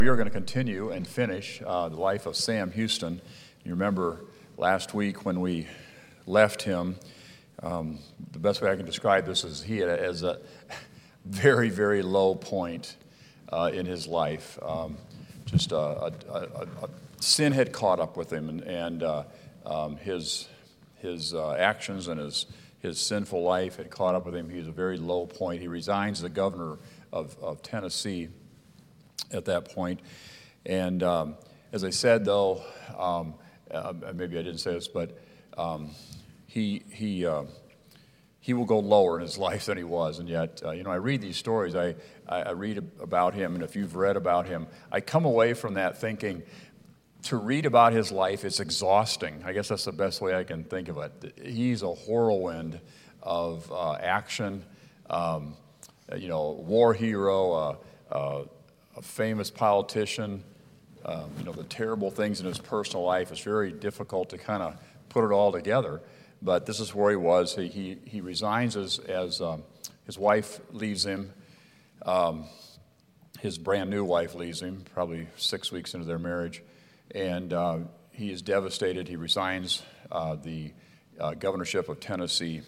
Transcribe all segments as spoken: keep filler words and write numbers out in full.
We are going to continue and finish uh, the life of Sam Houston. You remember last week when we left him, um, the best way I can describe this is he had a, as a very, very low point uh, in his life. Um, just a, a, a, a sin had caught up with him, and, and uh, um, his his uh, actions and his his sinful life had caught up with him. He was a very low point. He resigns as the governor of, of Tennessee at that point. And um, as I said, though, um, uh, maybe I didn't say this, but um, he he uh, he will go lower in his life than he was. And yet, uh, you know, I read these stories, I, I, I read about him, and if you've read about him, I come away from that thinking, to read about his life, it's exhausting. I guess that's the best way I can think of it. He's a whirlwind of uh, action, um, you know, war hero, uh, uh, a famous politician, um, you know, the terrible things in his personal life. It's very difficult to kind of put it all together. But this is where he was. He he, he resigns as, as um, his wife leaves him. Um, his brand new wife leaves him, probably six weeks into their marriage. And uh, he is devastated. He resigns uh, the uh, governorship of Tennessee.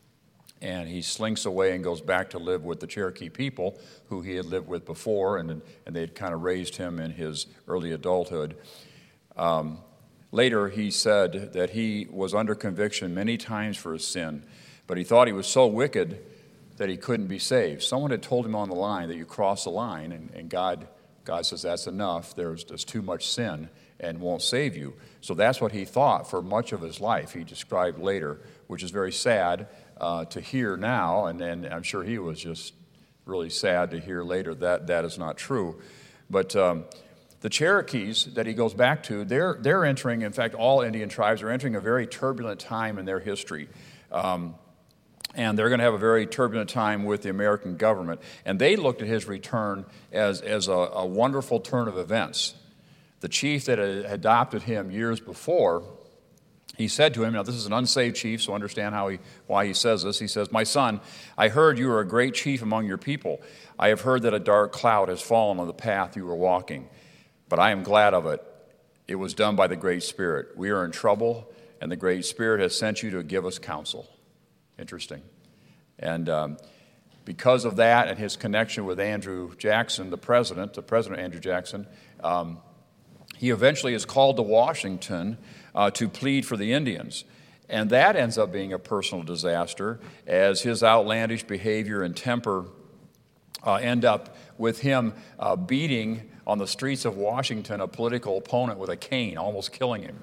And he slinks away and goes back to live with the Cherokee people who he had lived with before, and, and they had kind of raised him in his early adulthood. Um, later, he said that he was under conviction many times for his sin, but he thought he was so wicked that he couldn't be saved. Someone had told him on the line that you cross the line, and, and God, God says that's enough. There's, there's too much sin and won't save you. So that's what he thought for much of his life, he described later, which is very sad uh, to hear now, and, and I'm sure he was just really sad to hear later that that is not true. But um, the Cherokees that he goes back to, they're, they're entering, in fact, all Indian tribes are entering a very turbulent time in their history. Um, and they're going to have a very turbulent time with the American government. And they looked at his return as, as a, a wonderful turn of events. The chief that had adopted him years before, he said to him, now this is an unsaved chief, so understand how he, why he says this. He says, "My son, I heard you are a great chief among your people. I have heard that a dark cloud has fallen on the path you were walking, but I am glad of it. It was done by the Great Spirit. We are in trouble, and the Great Spirit has sent you to give us counsel." Interesting. And um, because of that and his connection with Andrew Jackson, the president, the president Andrew Jackson, um, he eventually is called to Washington uh, to plead for the Indians. And that ends up being a personal disaster, as his outlandish behavior and temper uh, end up with him uh, beating on the streets of Washington a political opponent with a cane, almost killing him.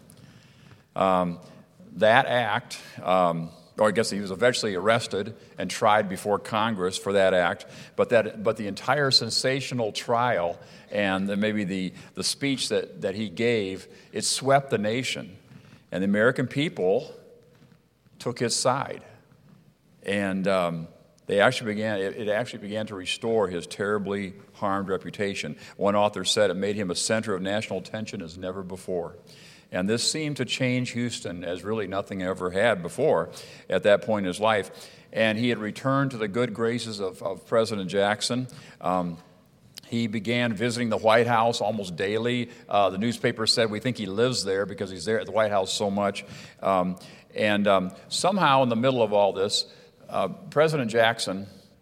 Um, that act... Um, or I guess he was eventually arrested and tried before Congress for that act, but that but the entire sensational trial and the, maybe the, the speech that, that he gave, it swept the nation. And the American people took his side. And um, they actually began, it, it actually began to restore his terribly harmed reputation. One author said it made him a center of national attention as never before. And this seemed to change Houston as really nothing ever had before at that point in his life. And he had returned to the good graces of, of President Jackson. Um, he began visiting the White House almost daily. Uh, the newspaper said, we think he lives there because he's there at the White House so much. Um, and um, somehow in the middle of all this, uh, President Jackson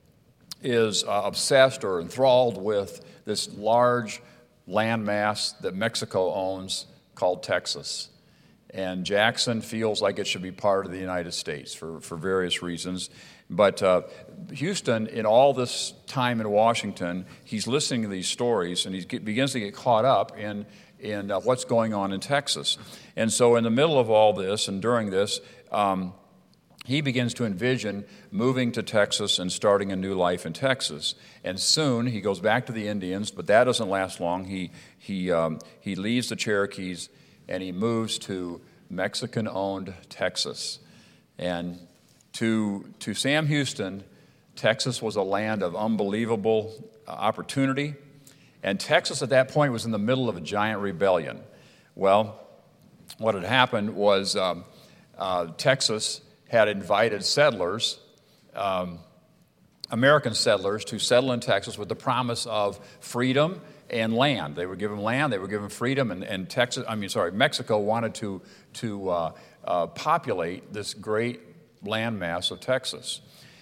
is uh, obsessed or enthralled with this large landmass that Mexico owns, called Texas. And Jackson feels like it should be part of the United States for, for various reasons. But uh, Houston, in all this time in Washington, he's listening to these stories, and he get, begins to get caught up in, in uh, what's going on in Texas. And so in the middle of all this and during this, um, he begins to envision moving to Texas and starting a new life in Texas. And soon he goes back to the Indians, but that doesn't last long. He he um, he leaves the Cherokees and he moves to Mexican-owned Texas. And to to Sam Houston, Texas was a land of unbelievable opportunity. And Texas at that point was in the middle of a giant rebellion. Well, what had happened was um, uh, Texas had invited settlers, um, American settlers, to settle in Texas with the promise of freedom and land. They were given land, they were given freedom, and, and Texas, I mean, sorry, Mexico wanted to, to uh, uh, populate this great landmass of Texas.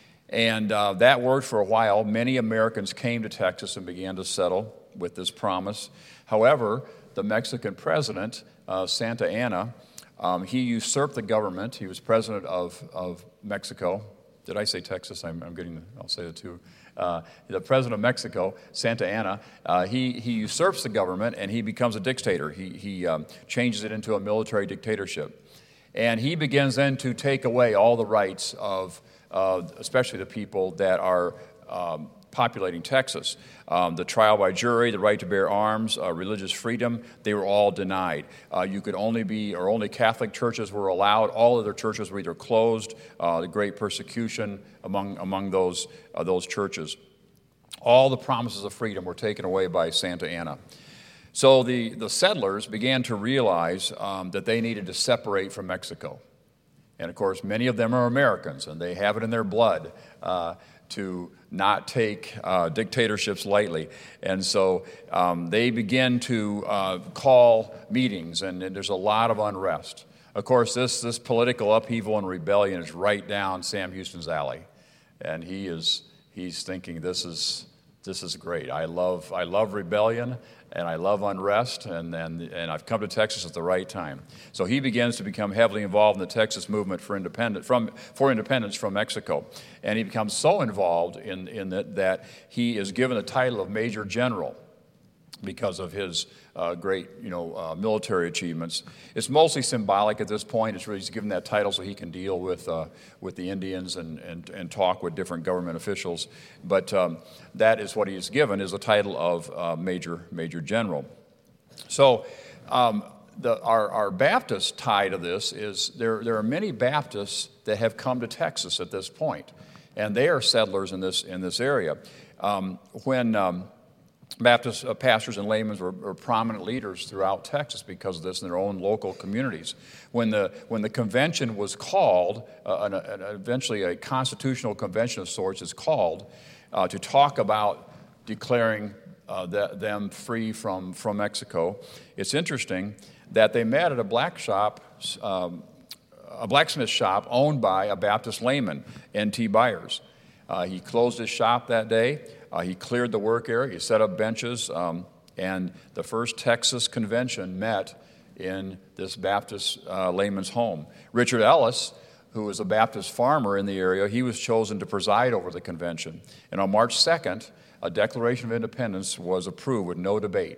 And uh, that worked for a while. Many Americans came to Texas and began to settle with this promise. However, the Mexican president, uh, Santa Anna, um, he usurped the government. He was president of, of Mexico. Did I say Texas? I'm, I'm getting, I'll say it too. Uh, the president of Mexico, Santa Anna, uh, he, he usurps the government and he becomes a dictator. He, he um, changes it into a military dictatorship. And he begins then to take away all the rights of, uh, especially the people that are um, populating Texas. Um, the trial by jury, the right to bear arms, uh, religious freedom, they were all denied. Uh, you could only be, or only Catholic churches were allowed. All other churches were either closed, uh, the great persecution among, among those, uh, those churches. All the promises of freedom were taken away by Santa Anna. So the, the settlers began to realize um, that they needed to separate from Mexico. And of course, many of them are Americans, and they have it in their blood uh, to not take uh, dictatorships lightly. And so um, they begin to uh, call meetings, and, and there's a lot of unrest. Of course, this, this political upheaval and rebellion is right down Sam Houston's alley. And he is he's thinking, this is this is great. I love I love rebellion, and I love unrest, and, and, and I've come to Texas at the right time. So he begins to become heavily involved in the Texas movement for independence from for independence from Mexico. And he becomes so involved in, in that, that he is given the title of Major General because of his uh, great you know, uh, military achievements. It's mostly symbolic at this point. It's really he's given that title so he can deal with, uh, with the Indians and, and, and talk with different government officials. But um, that is what he is given, is the title of uh, Major, Major General. So um, the, our, our Baptist tie to this is there, there are many Baptists that have come to Texas at this point, and they are settlers in this, in this area. Um, when... Um, Baptist uh, pastors and laymen were, were prominent leaders throughout Texas because of this in their own local communities. When the when the convention was called, uh, an, an, eventually a constitutional convention of sorts is called uh, to talk about declaring uh, the, them free from, from Mexico. It's interesting that they met at a black shop, um, a blacksmith shop owned by a Baptist layman, N T Byers. Uh, he closed his shop that day. Uh, he cleared the work area, he set up benches, um, and the first Texas convention met in this Baptist uh, layman's home. Richard Ellis, who was a Baptist farmer in the area, he was chosen to preside over the convention. And on March second, a Declaration of Independence was approved with no debate.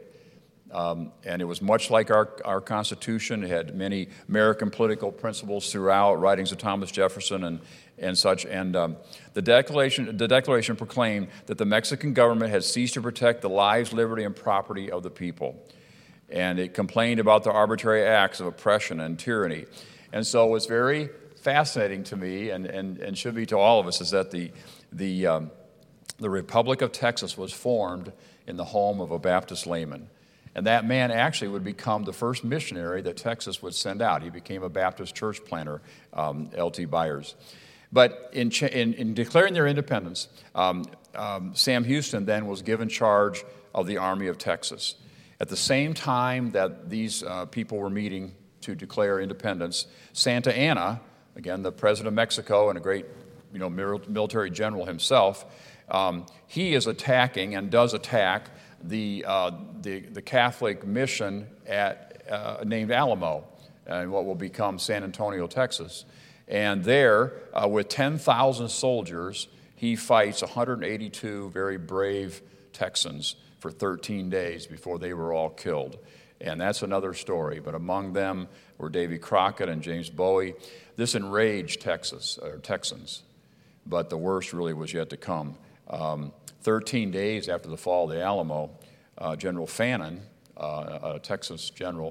Um, and it was much like our, our Constitution. It had many American political principles throughout, writings of Thomas Jefferson and, and such. And um, the, declaration, the Declaration proclaimed that the Mexican government had ceased to protect the lives, liberty, and property of the people. And it complained about the arbitrary acts of oppression and tyranny. And so what's very fascinating to me, and, and, and should be to all of us, is that the, the, um, the Republic of Texas was formed in the home of a Baptist layman. And that man actually would become the first missionary that Texas would send out. He became a Baptist church planter, um, L T Byers. But in, ch- in, in declaring their independence, um, um, Sam Houston then was given charge of the Army of Texas. At the same time that these uh, people were meeting to declare independence, Santa Anna, again, the president of Mexico and a great you know, military general himself, um, he is attacking and does attack The, uh, the the Catholic mission at uh, named Alamo, and what will become San Antonio, Texas. And there, uh, with ten thousand soldiers, he fights one hundred eighty-two very brave Texans for thirteen days before they were all killed. And that's another story. But among them were Davy Crockett and James Bowie. This enraged Texas, or Texans, but the worst really was yet to come. Um, Thirteen days after the fall of the Alamo, uh, General Fannin, uh, a Texas general,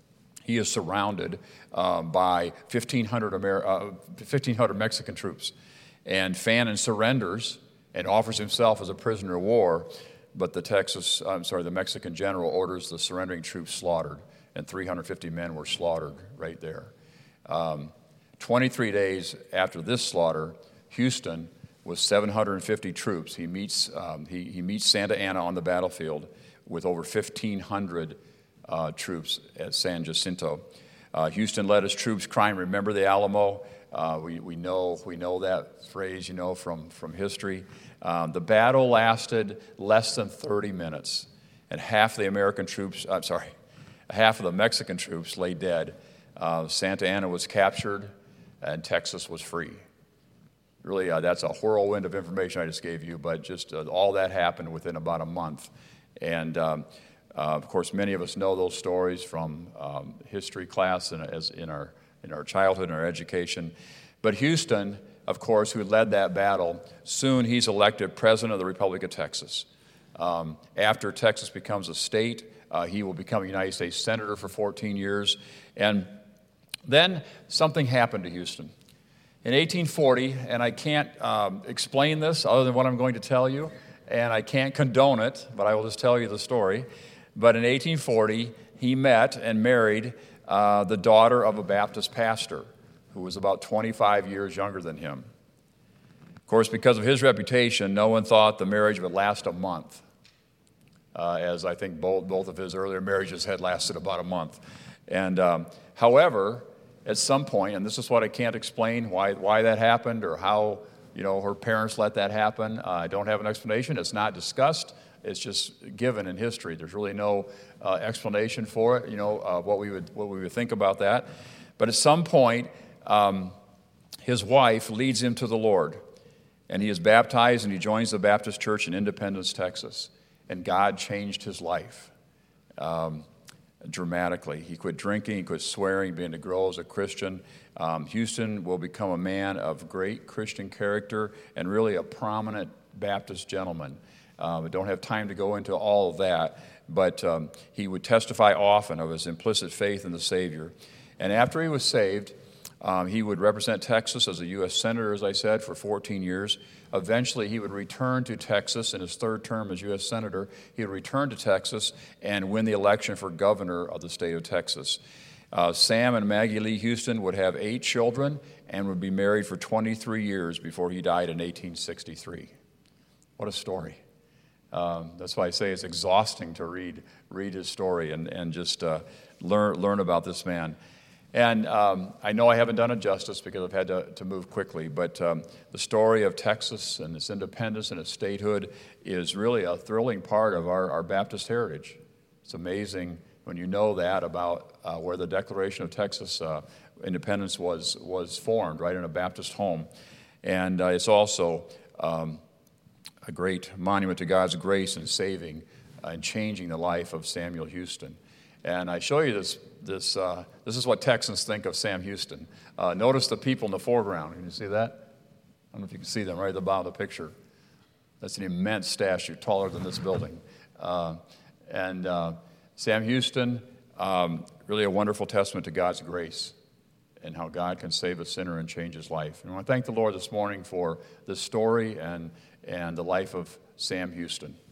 he is surrounded uh, by fifteen hundred, Amer- uh, fifteen hundred Mexican troops. And Fannin surrenders and offers himself as a prisoner of war, but the Texas, I'm sorry, the Mexican general orders the surrendering troops slaughtered, and three hundred fifty men were slaughtered right there. Um, twenty-three days after this slaughter, Houston, with seven hundred fifty troops, he meets, um, he, he meets Santa Anna on the battlefield with over fifteen hundred uh, troops at San Jacinto. Uh, Houston led his troops crying, "Remember the Alamo." Uh, we, we know we know that phrase, you know, from, from history. Um, the battle lasted less than thirty minutes, and half the American troops, I'm sorry, half of the Mexican troops lay dead. Uh, Santa Anna was captured, and Texas was free. Really, uh, that's a whirlwind of information I just gave you, but just uh, all that happened within about a month. And, um, uh, of course, many of us know those stories from um, history class and as in our in our childhood and our education. But Houston, of course, who led that battle, soon he's elected president of the Republic of Texas. Um, after Texas becomes a state, uh, he will become a United States senator for fourteen years. And then something happened to Houston. In eighteen forty, and I can't um, explain this other than what I'm going to tell you, and I can't condone it, but I will just tell you the story. But in eighteen forty, he met and married uh, the daughter of a Baptist pastor who was about twenty-five years younger than him. Of course, because of his reputation, no one thought the marriage would last a month, uh, as I think both, both of his earlier marriages had lasted about a month. And um, however, at some point, and this is what I can't explain, why why that happened or how, you know, her parents let that happen. Uh, I don't have an explanation. It's not discussed. It's just given in history. There's really no uh, explanation for it, you know, uh, what we would what we would think about that. But at some point, um, his wife leads him to the Lord, and he is baptized, and he joins the Baptist Church in Independence, Texas. And God changed his life um, dramatically. He quit drinking, he quit swearing, began to grow as a Christian. Um, Houston will become a man of great Christian character and really a prominent Baptist gentleman. Um, I don't have time to go into all of that, but um, he would testify often of his implicit faith in the Savior. And after he was saved, um, he would represent Texas as a U S senator, as I said, for fourteen years. Eventually, he would return to Texas in his third term as U S senator. He would return to Texas and win the election for governor of the state of Texas. Uh, Sam and Maggie Lee Houston would have eight children and would be married for twenty-three years before he died in eighteen sixty-three. What a story. Um, that's why I say it's exhausting to read read his story and, and just uh, learn learn about this man. And um, I know I haven't done it justice because I've had to, to move quickly, but um, the story of Texas and its independence and its statehood is really a thrilling part of our, our Baptist heritage. It's amazing when you know that about uh, where the Declaration of Texas uh, independence was was formed, right in a Baptist home. And uh, it's also um, a great monument to God's grace in saving uh, and changing the life of Samuel Houston. And I show you this, this, uh, this is what Texans think of Sam Houston. Uh, notice the people in the foreground. Can you see that? I don't know if you can see them right at the bottom of the picture. That's an immense statue, taller than this building. Uh, and uh, Sam Houston, um, really a wonderful testament to God's grace and how God can save a sinner and change his life. And I want to thank the Lord this morning for this story and, and the life of Sam Houston.